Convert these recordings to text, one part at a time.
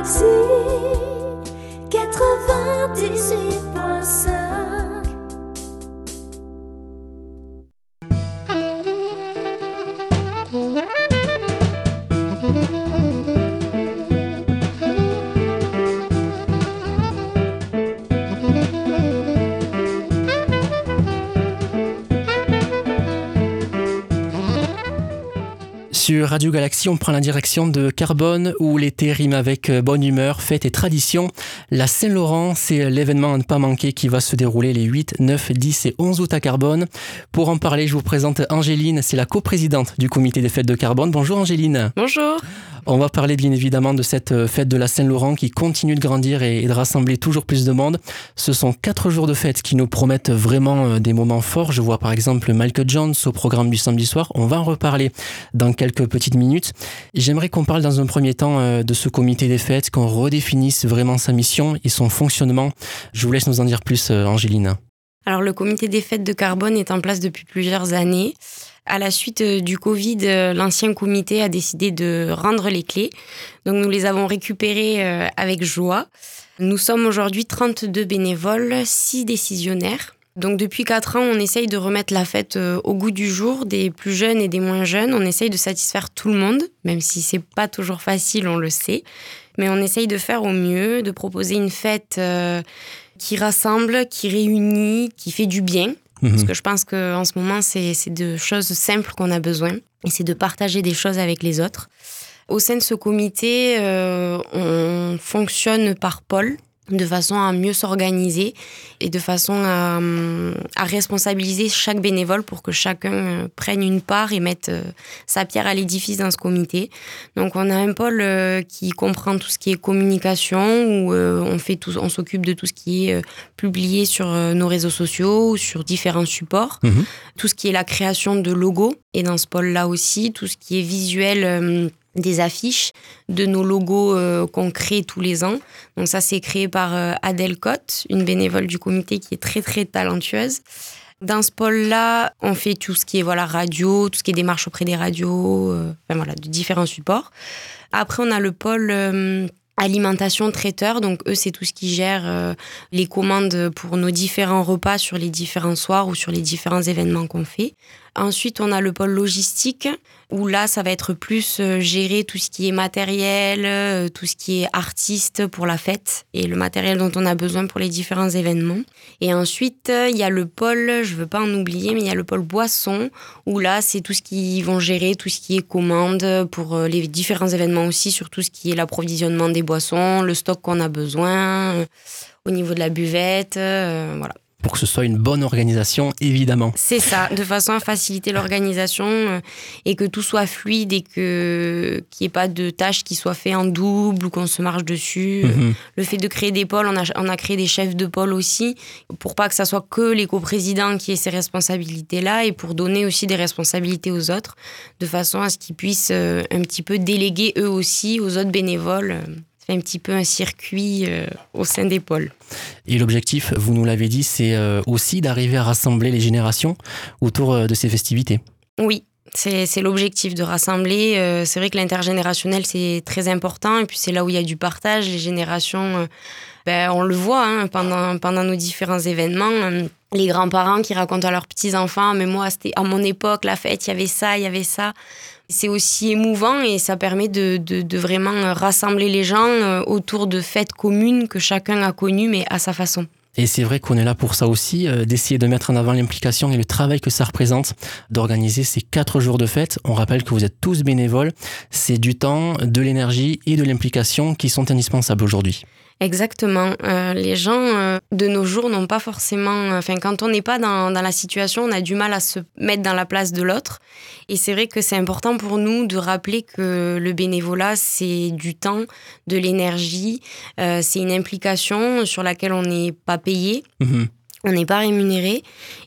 Galaxy 98.5. Sur Radio Galaxy, on prend la direction de Carbone, où l'été rime avec bonne humeur, fête et tradition. La Saint-Laurent, c'est l'événement à ne pas manquer qui va se dérouler les 8, 9, 10 et 11 août à Carbone. Pour en parler, je vous présente Angéline, c'est la coprésidente du comité des fêtes de Carbone. Bonjour Angéline. Bonjour. On va parler bien évidemment de cette fête de la Saint-Laurent qui continue de grandir et de rassembler toujours plus de monde. Ce sont 4 jours de fête qui nous promettent vraiment des moments forts. Je vois par exemple Michael Jones au programme du samedi soir. On va en reparler dans quelques petites minutes. J'aimerais qu'on parle dans un premier temps de ce comité des fêtes, qu'on redéfinisse vraiment sa mission et son fonctionnement. Je vous laisse nous en dire plus, Angéline. Alors le comité des fêtes de Carbone est en place depuis plusieurs années. À la suite du Covid, l'ancien comité a décidé de rendre les clés. Donc nous les avons récupérées avec joie. Nous sommes aujourd'hui 32 bénévoles, 6 décisionnaires. Donc depuis 4 ans, on essaye de remettre la fête au goût du jour, des plus jeunes et des moins jeunes. On essaye de satisfaire tout le monde, même si c'est pas toujours facile, on le sait. Mais on essaye de faire au mieux, de proposer une fête qui rassemble, qui réunit, qui fait du bien. Parce que je pense qu'en ce moment, c'est de choses simples qu'on a besoin. Et c'est de partager des choses avec les autres. Au sein de ce comité, on fonctionne par pôle, de façon à mieux s'organiser et de façon à responsabiliser chaque bénévole pour que chacun prenne une part et mette sa pierre à l'édifice dans ce comité. Donc on a un pôle qui comprend tout ce qui est communication, où on s'occupe de tout ce qui est publié sur nos réseaux sociaux ou sur différents supports. Tout ce qui est la création de logos, et dans ce pôle-là aussi, tout ce qui est visuel, des affiches de nos logos qu'on crée tous les ans. Donc ça, c'est créé par Adèle Cotte, une bénévole du comité qui est très, très talentueuse. Dans ce pôle-là, on fait tout ce qui est radio, tout ce qui est démarche auprès des radios, de différents supports. Après, on a le pôle alimentation traiteur, donc eux, c'est tout ce qui gère les commandes pour nos différents repas sur les différents soirs ou sur les différents événements qu'on fait. Ensuite, on a le pôle logistique, où là, ça va être plus gérer tout ce qui est matériel, tout ce qui est artiste pour la fête et le matériel dont on a besoin pour les différents événements. Et ensuite, il y a le pôle, je ne veux pas en oublier, mais il y a le pôle boisson, où là, c'est tout ce qu'ils vont gérer, tout ce qui est commande pour les différents événements aussi, sur tout ce qui est l'approvisionnement des boissons, le stock qu'on a besoin, au niveau de la buvette, voilà. Pour que ce soit une bonne organisation, évidemment. C'est ça, de façon à faciliter l'organisation et que tout soit fluide et qu'il n'y ait pas de tâches qui soient faites en double ou qu'on se marche dessus. Le fait de créer des pôles, on a créé des chefs de pôle aussi, pour pas que ça soit que les coprésidents qui aient ces responsabilités-là et pour donner aussi des responsabilités aux autres, de façon à ce qu'ils puissent un petit peu déléguer eux aussi aux autres bénévoles. Un petit peu un circuit au sein des pôles. Et l'objectif, vous nous l'avez dit, c'est aussi d'arriver à rassembler les générations autour de ces festivités. Oui, c'est l'objectif de rassembler. C'est vrai que l'intergénérationnel, c'est très important. Et puis c'est là où il y a du partage. Les générations, on le voit pendant nos différents événements. Les grands-parents qui racontent à leurs petits-enfants « Mais moi, c'était à mon époque, la fête, il y avait ça, il y avait ça ». C'est aussi émouvant et ça permet de vraiment rassembler les gens autour de fêtes communes que chacun a connues, mais à sa façon. Et c'est vrai qu'on est là pour ça aussi, d'essayer de mettre en avant l'implication et le travail que ça représente, d'organiser ces 4 jours de fête. On rappelle que vous êtes tous bénévoles. C'est du temps, de l'énergie et de l'implication qui sont indispensables aujourd'hui. Exactement. Les gens de nos jours n'ont pas forcément... quand on n'est pas dans la situation, on a du mal à se mettre dans la place de l'autre. Et c'est vrai que c'est important pour nous de rappeler que le bénévolat, c'est du temps, de l'énergie, c'est une implication sur laquelle on n'est pas payé. On n'est pas rémunéré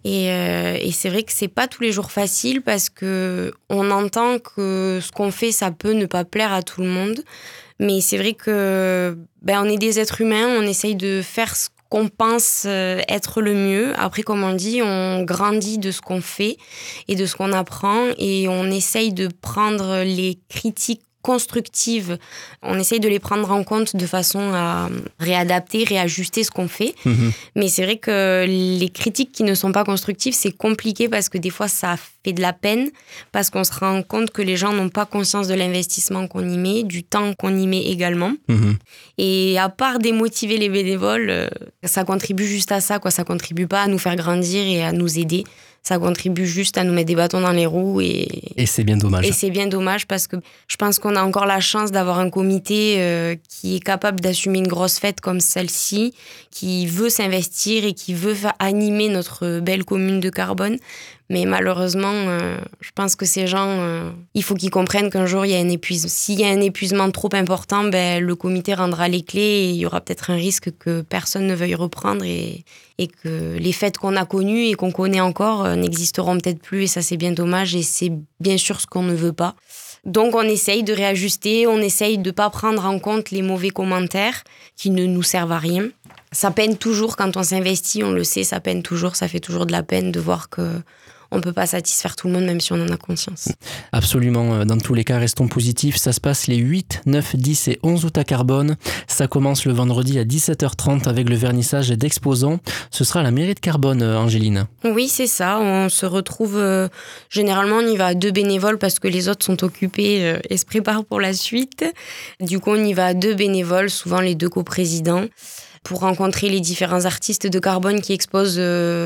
et c'est vrai que c'est pas tous les jours facile parce que on entend que ce qu'on fait, ça peut ne pas plaire à tout le monde. Mais c'est vrai que on est des êtres humains, on essaye de faire ce qu'on pense être le mieux. Après, comme on dit, on grandit de ce qu'on fait et de ce qu'on apprend et on essaye de prendre les critiques constructives, on essaye de les prendre en compte de façon à réadapter, réajuster ce qu'on fait. Mais c'est vrai que les critiques qui ne sont pas constructives, c'est compliqué parce que des fois, ça fait de la peine parce qu'on se rend compte que les gens n'ont pas conscience de l'investissement qu'on y met, du temps qu'on y met également. Et à part démotiver les bénévoles, ça contribue juste à ça, quoi. Ça contribue pas à nous faire grandir et à nous aider. Ça contribue juste à nous mettre des bâtons dans les roues. Et c'est bien dommage. Et c'est bien dommage parce que je pense qu'on a encore la chance d'avoir un comité qui est capable d'assumer une grosse fête comme celle-ci, qui veut s'investir et qui veut animer notre belle commune de Carbonne. Mais malheureusement, je pense que ces gens, il faut qu'ils comprennent qu'un jour, il y a un épuisement. S'il y a un épuisement trop important, le comité rendra les clés et il y aura peut-être un risque que personne ne veuille reprendre et que les fêtes qu'on a connues et qu'on connaît encore n'existeront peut-être plus. Et ça, c'est bien dommage et c'est bien sûr ce qu'on ne veut pas. Donc, on essaye de réajuster, on essaye de ne pas prendre en compte les mauvais commentaires qui ne nous servent à rien. Ça peine toujours quand on s'investit, on le sait, ça peine toujours, ça fait toujours de la peine de voir que on ne peut pas satisfaire tout le monde, même si on en a conscience. Absolument. Dans tous les cas, restons positifs. Ça se passe les 8, 9, 10 et 11 août à Carbonne. Ça commence le vendredi à 17h30 avec le vernissage d'exposants. Ce sera à la mairie de Carbonne, Angéline. Oui, c'est ça. On se retrouve... généralement, on y va à 2 bénévoles parce que les autres sont occupés et se préparent pour la suite. Du coup, on y va à 2 bénévoles, souvent les 2 coprésidents, pour rencontrer les différents artistes de Carbonne qui exposent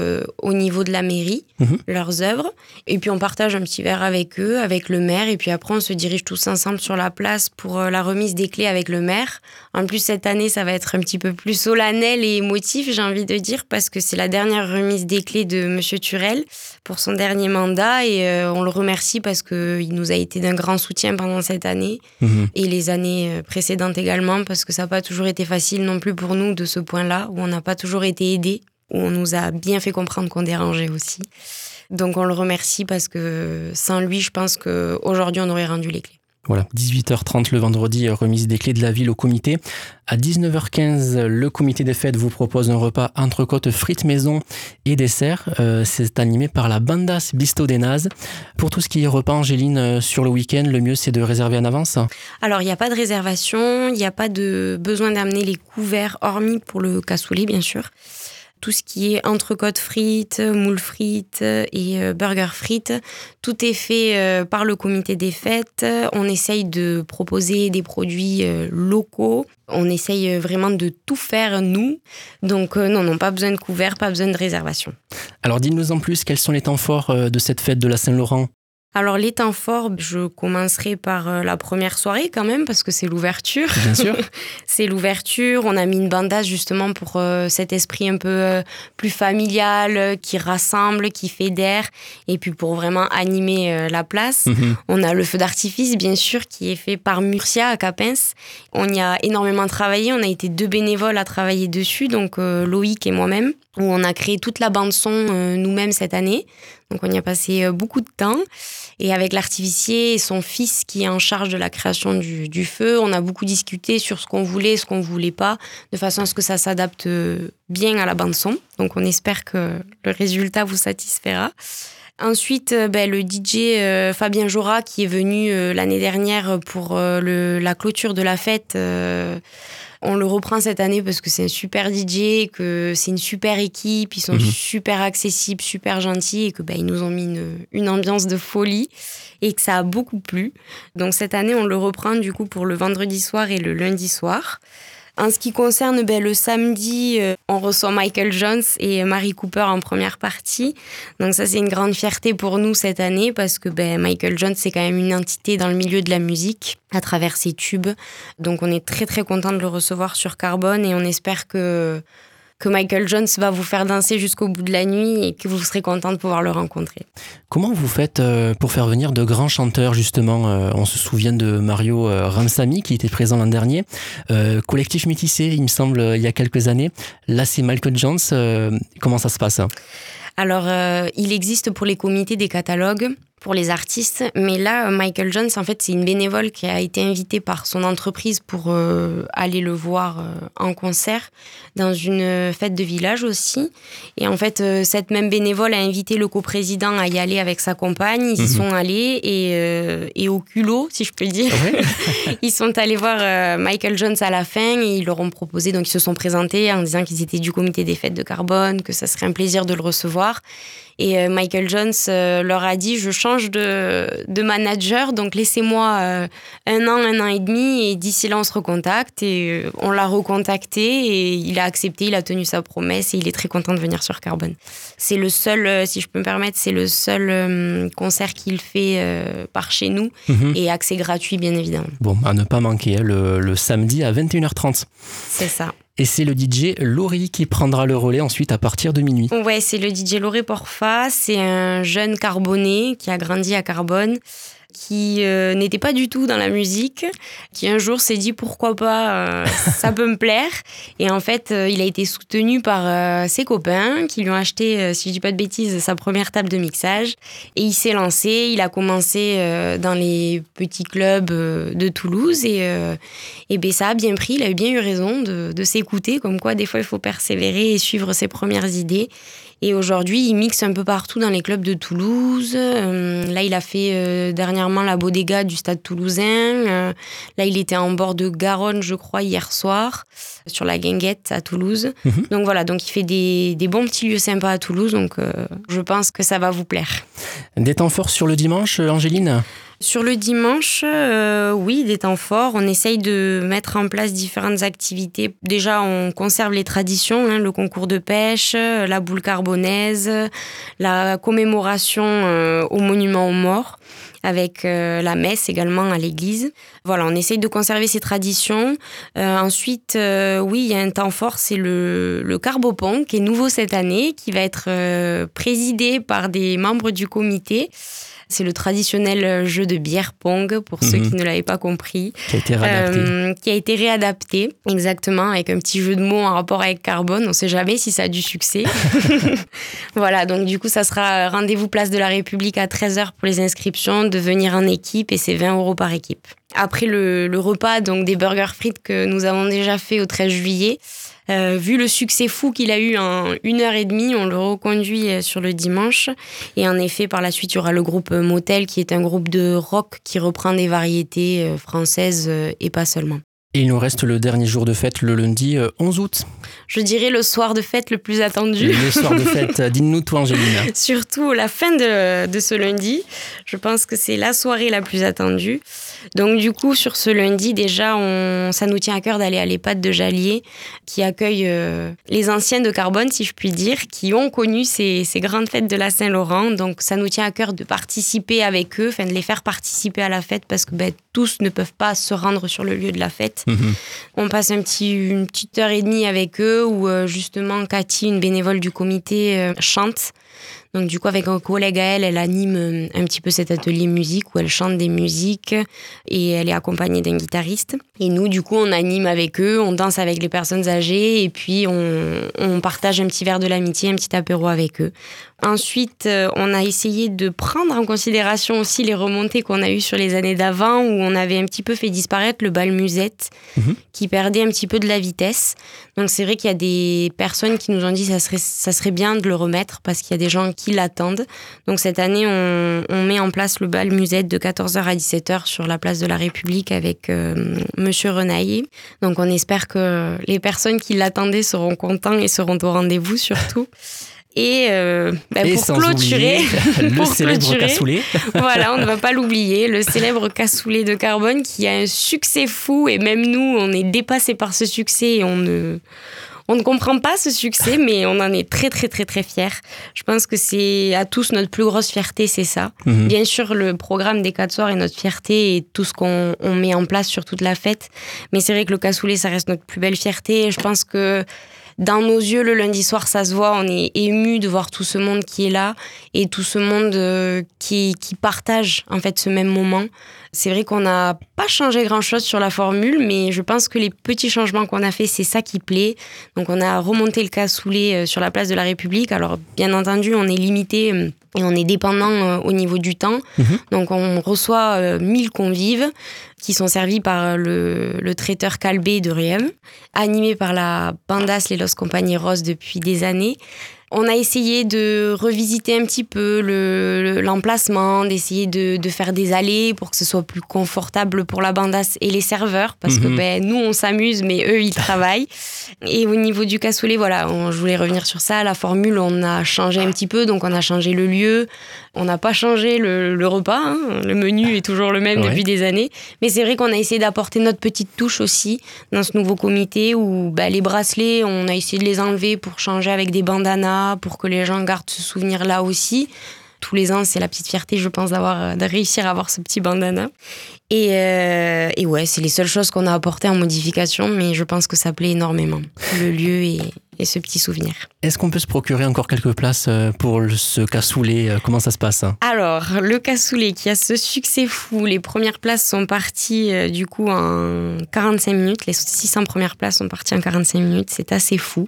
au niveau de la mairie leurs œuvres. Et puis on partage un petit verre avec eux, avec le maire. Et puis après, on se dirige tous ensemble sur la place pour la remise des clés avec le maire. En plus, cette année, ça va être un petit peu plus solennel et émotif, j'ai envie de dire, parce que c'est la dernière remise des clés de Monsieur Turel pour son dernier mandat. Et on le remercie parce qu'il nous a été d'un grand soutien pendant cette année et les années précédentes également, parce que ça n'a pas toujours été facile non plus pour nous de ce point-là, où on n'a pas toujours été aidés, où on nous a bien fait comprendre qu'on dérangeait aussi. Donc on le remercie parce que sans lui, je pense qu'aujourd'hui, on aurait rendu les clés. Voilà, 18h30 le vendredi, remise des clés de la ville au comité. À 19h15, le comité des fêtes vous propose un repas entrecôte frites maison et dessert. C'est animé par la Bandas Bisto des Nazes. Pour tout ce qui est repas, Angéline, sur le week-end, le mieux c'est de réserver en avance? Alors, il n'y a pas de réservation, il n'y a pas de besoin d'amener les couverts, hormis pour le cassoulet, bien sûr. Tout ce qui est entrecôte frites, moules frites et burger frites, tout est fait par le comité des fêtes. On essaye de proposer des produits locaux. On essaye vraiment de tout faire, nous. Donc non, pas besoin de couvert, pas besoin de réservation. Alors dis-nous en plus, quels sont les temps forts de cette fête de la Saint-Laurent ? Alors, les temps forts, je commencerai par la première soirée quand même, parce que c'est l'ouverture. Bien sûr. C'est l'ouverture. On a mis une bandas justement pour cet esprit un peu plus familial, qui rassemble, qui fédère, et puis pour vraiment animer la place. On a le feu d'artifice, bien sûr, qui est fait par Murcia à Capens. On y a énormément travaillé. On a été 2 bénévoles à travailler dessus, donc Loïc et moi-même, où on a créé toute la bande-son nous-mêmes cette année. Donc on y a passé beaucoup de temps. Et avec l'artificier et son fils qui est en charge de la création du feu, on a beaucoup discuté sur ce qu'on voulait, ce qu'on ne voulait pas, de façon à ce que ça s'adapte bien à la bande-son. Donc on espère que le résultat vous satisfera. Ensuite, le DJ Fabien Jora qui est venu l'année dernière pour la clôture de la fête. On le reprend cette année parce que c'est un super DJ, que c'est une super équipe, ils sont super accessibles, super gentils et que ils nous ont mis une ambiance de folie et que ça a beaucoup plu. Donc cette année, on le reprend du coup pour le vendredi soir et le lundi soir. En ce qui concerne le samedi, on reçoit Michael Jones et Marie Cooper en première partie. Donc ça, c'est une grande fierté pour nous cette année parce que Michael Jones, c'est quand même une entité dans le milieu de la musique à travers ses tubes. Donc on est très très content de le recevoir sur Carbonne et on espère que Michael Jones va vous faire danser jusqu'au bout de la nuit et que vous serez content de pouvoir le rencontrer. Comment vous faites pour faire venir de grands chanteurs, justement on se souvient de Mario Ramsamy qui était présent l'an dernier. Collectif Métissé, il me semble, il y a quelques années. Là, c'est Michael Jones. Comment ça se passe ? Alors, il existe pour les comités des catalogues pour les artistes. Mais là, Michael Jones, en fait, c'est une bénévole qui a été invitée par son entreprise pour aller le voir en concert dans une fête de village aussi. Et en fait, cette même bénévole a invité le coprésident à y aller avec sa compagne. Ils y sont allés et au culot, si je peux dire, ils sont allés voir Michael Jones à la fin et ils leur ont proposé, donc ils se sont présentés en disant qu'ils étaient du comité des fêtes de Carbone, que ça serait un plaisir de le recevoir. Et Michael Jones leur a dit « Je change de manager, donc laissez-moi un an et demi et d'ici là, on se recontacte. » Et on l'a recontacté et il a accepté, il a tenu sa promesse et il est très content de venir sur Carbone. C'est le seul, si je peux me permettre, c'est le seul concert qu'il fait par chez nous et accès gratuit, bien évidemment. Bon, à ne pas manquer, le samedi à 21h30. C'est ça. Et c'est le DJ Laurie qui prendra le relais ensuite à partir de minuit. Ouais, c'est le DJ Laurie Porfa. C'est un jeune carbonais qui a grandi à Carbone, qui n'était pas du tout dans la musique, qui un jour s'est dit pourquoi pas, ça peut me plaire. Et en fait, il a été soutenu par ses copains qui lui ont acheté, si je dis pas de bêtises, sa première table de mixage. Et il s'est lancé, il a commencé dans les petits clubs de Toulouse et ben, ça a bien pris, il a bien eu raison de s'écouter, comme quoi des fois il faut persévérer et suivre ses premières idées. Et aujourd'hui, il mixe un peu partout dans les clubs de Toulouse. Là, il a fait dernièrement la bodega du Stade Toulousain. Là, il était en bord de Garonne, je crois, hier soir, sur la Guinguette à Toulouse. Donc voilà, donc il fait des bons petits lieux sympas à Toulouse. Donc je pense que ça va vous plaire. Des temps forts sur le dimanche, Angéline ? Sur le dimanche, oui, des temps forts. On essaye de mettre en place différentes activités. Déjà, on conserve les traditions, le concours de pêche, la boule carbonaise, la commémoration au monument aux morts, avec la messe également à l'église. Voilà, on essaye de conserver ces traditions. Ensuite, oui, il y a un temps fort, c'est le Carbopong, qui est nouveau cette année, qui va être présidé par des membres du comité. C'est le traditionnel jeu de bière pong, pour ceux qui ne l'avaient pas compris. Qui a été réadapté. Qui a été réadapté, exactement, avec un petit jeu de mots en rapport avec Carbone. On ne sait jamais si ça a du succès. Voilà, donc du coup, ça sera rendez-vous place de la République à 13h pour les inscriptions, de venir en équipe et c'est 20 € par équipe. Après le repas, donc des burgers frites que nous avons déjà fait au 13 juillet, vu le succès fou qu'il a eu en 1h30, on le reconduit sur le dimanche. Et en effet, par la suite, il y aura le groupe Motel, qui est un groupe de rock qui reprend des variétés françaises et pas seulement. Et il nous reste le dernier jour de fête, le lundi 11 août. Je dirais le soir de fête le plus attendu. Le soir de fête, dis-nous toi, Angéline. Surtout la fin de ce lundi. Je pense que c'est la soirée la plus attendue. Donc du coup, sur ce lundi, déjà, ça nous tient à cœur d'aller à l'EHPAD de Jallier, qui accueille les anciens de Carbone, si je puis dire, qui ont connu ces grandes fêtes de la Saint-Laurent. Donc ça nous tient à cœur de participer avec eux, de les faire participer à la fête, parce que tous ne peuvent pas se rendre sur le lieu de la fête. On passe une petite heure et demie avec eux où justement Cathy, une bénévole du comité, chante. Donc du coup, avec un collègue à elle anime un petit peu cet atelier musique où elle chante des musiques et elle est accompagnée d'un guitariste. Et nous, du coup, on anime avec eux, on danse avec les personnes âgées et puis on partage un petit verre de l'amitié, un petit apéro avec eux. Ensuite, on a essayé de prendre en considération aussi les remontées qu'on a eues sur les années d'avant où on avait un petit peu fait disparaître le bal musette qui perdait un petit peu de la vitesse. Donc c'est vrai qu'il y a des personnes qui nous ont dit que ça serait bien de le remettre parce qu'il y a des gens qui l'attendent. Donc cette année, on met en place le bal musette de 14h à 17h sur la place de la République avec Monsieur Renaillé. Donc on espère que les personnes qui l'attendaient seront contents et seront au rendez-vous surtout. Et pour clôturer, le célèbre cassoulet. Voilà, on ne va pas l'oublier, le célèbre cassoulet de Carbone qui a un succès fou et même nous, on est dépassés par ce succès et on ne comprend pas ce succès, mais on en est très, très, très, très fiers. Je pense que c'est à tous notre plus grosse fierté, c'est ça. Bien sûr, le programme des 4 soirs est notre fierté et tout ce qu'on met en place sur toute la fête. Mais c'est vrai que le cassoulet, ça reste notre plus belle fierté. Et je pense que dans nos yeux, le lundi soir, ça se voit. On est émus de voir tout ce monde qui est là et tout ce monde qui partage en fait ce même moment. C'est vrai qu'on n'a pas changé grand-chose sur la formule, mais je pense que les petits changements qu'on a fait, c'est ça qui plaît. Donc on a remonté le cassoulet sur la place de la République. Alors bien entendu, on est limité Et on est dépendant au niveau du temps. Donc, on reçoit 1000 convives qui sont servis par le traiteur Calbé de Riem, animé par la Bandas Les Los Compañeros depuis des années. On a essayé de revisiter un petit peu l'emplacement, d'essayer de faire des allées pour que ce soit plus confortable pour la bandas et les serveurs, parce que nous, on s'amuse, mais eux, ils travaillent. Et au niveau du cassoulet, voilà, je voulais revenir sur ça. La formule, on a changé un petit peu, donc on a changé le lieu. On n'a pas changé le repas, hein. Le menu est toujours le même depuis des années. Mais c'est vrai qu'on a essayé d'apporter notre petite touche aussi dans ce nouveau comité où les bracelets, on a essayé de les enlever pour changer avec des bandanas, pour que les gens gardent ce souvenir-là aussi. Tous les ans, c'est la petite fierté, je pense, de réussir à avoir ce petit bandana. Et ouais, c'est les seules choses qu'on a apportées en modification, mais je pense que ça plaît énormément, le lieu et ce petit souvenir. Est-ce qu'on peut se procurer encore quelques places pour ce cassoulet ? Comment ça se passe ? Alors, le cassoulet qui a ce succès fou, les premières places sont parties du coup en 45 minutes. Les 600 premières places sont parties en 45 minutes, c'est assez fou.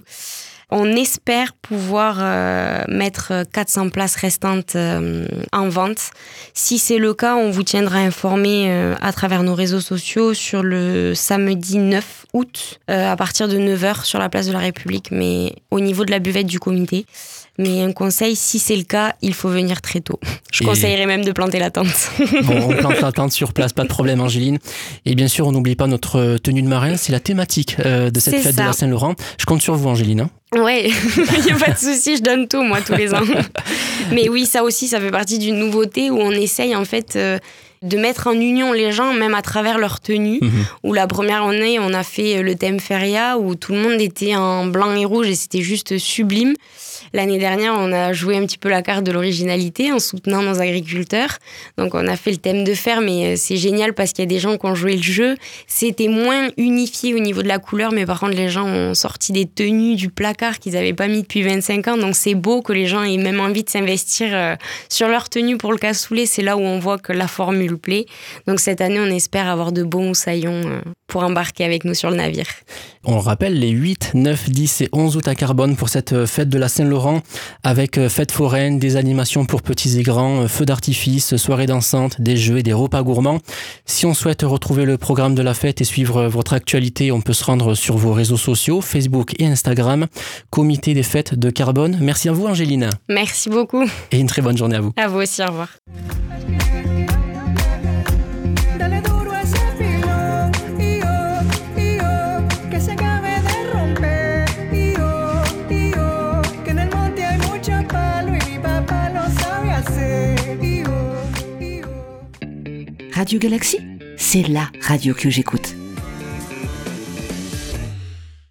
On espère pouvoir mettre 400 places restantes en vente. Si c'est le cas, on vous tiendra informé à travers nos réseaux sociaux sur le samedi 9 août à partir de 9h sur la place de la République, mais au niveau de la buvette du comité. Mais un conseil, si c'est le cas, il faut venir très tôt. Je conseillerais même de planter la tente. Bon, on plante la tente sur place, pas de problème, Angéline. Et bien sûr, on n'oublie pas notre tenue de marin, c'est la thématique de cette fête de la Saint-Laurent. Je compte sur vous, Angéline. Ouais, il n'y a pas de souci, je donne tout, moi, tous les ans. Mais oui, ça aussi, ça fait partie d'une nouveauté où on essaye, en fait, de mettre en union les gens, même à travers leur tenue. Où la première année, on a fait le thème feria, où tout le monde était en blanc et rouge et c'était juste sublime. L'année dernière, on a joué un petit peu la carte de l'originalité en soutenant nos agriculteurs. Donc, on a fait le thème de ferme et c'est génial parce qu'il y a des gens qui ont joué le jeu. C'était moins unifié au niveau de la couleur, mais par contre, les gens ont sorti des tenues du placard qu'ils n'avaient pas mis depuis 25 ans. Donc, c'est beau que les gens aient même envie de s'investir sur leur tenue pour le cassoulet. C'est là où on voit que la formule plaît. Donc, cette année, on espère avoir de beaux moussaillons pour embarquer avec nous sur le navire. On rappelle les 8, 9, 10 et 11 août à Carbone pour cette fête de la Saint-Laurent avec fête foraine, des animations pour petits et grands, feux d'artifice, soirées dansantes, des jeux et des repas gourmands. Si on souhaite retrouver le programme de la fête et suivre votre actualité, on peut se rendre sur vos réseaux sociaux, Facebook et Instagram, Comité des fêtes de Carbone. Merci à vous, Angéline. Merci beaucoup. Et une très bonne journée à vous. À vous aussi, au revoir. Radio Galaxy, c'est la radio que j'écoute.